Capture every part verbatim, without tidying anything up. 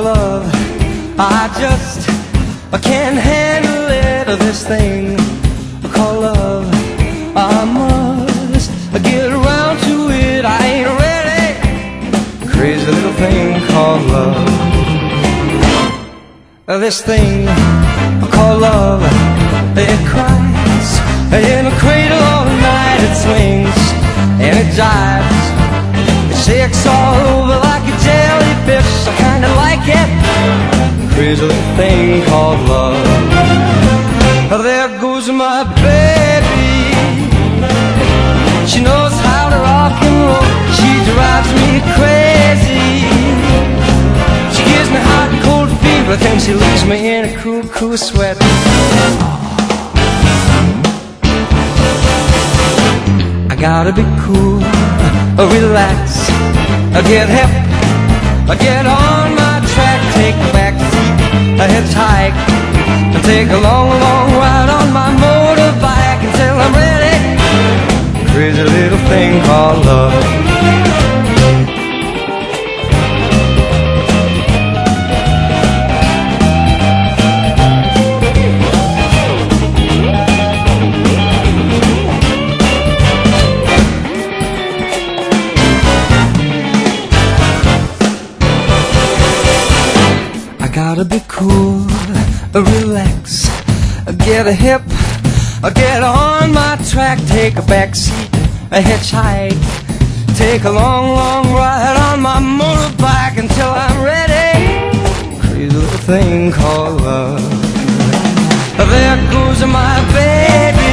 love. I just I can't handle it, this thing called love. I must get around to it, I ain't ready. Crazy little thing called love. This thing called love, it cries in a cradle all night. It swings and it jives, it shakes all over like a jellyfish. I kinda like it. Crazy little thing called love. There goes my baby, she knows how to rock and roll. She drives me crazy, she gives me hot and cold fever, then she leaves me in a cool, cool sweat. I gotta be cool, relax, get hip, get on my track, take a back seat, hitchhike, take a long, long ride on my motorbike until I'm ready. Crazy little thing called love. I gotta be cool, relax, get a hip, get on my track, take a back seat, a hitchhike, take a long, long ride on my motorbike until I'm ready. Crazy little thing called love. There goes my baby,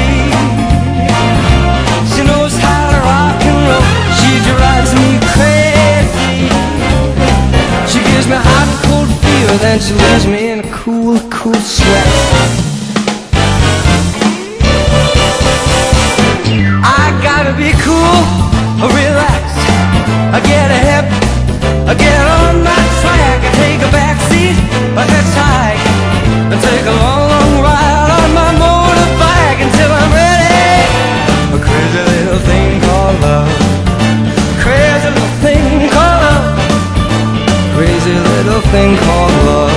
she knows how to rock and roll. She drives me crazy, she gives me hot and cold fever, then she leaves me in a cool, cool sweat. I gotta be cool, relax, I get a hip, I get on my track, I take a back seat, I hitchhike, I take a long, long ride on my motorbike until I'm ready. A crazy little thing called love. Crazy little thing called love. Crazy little thing called love.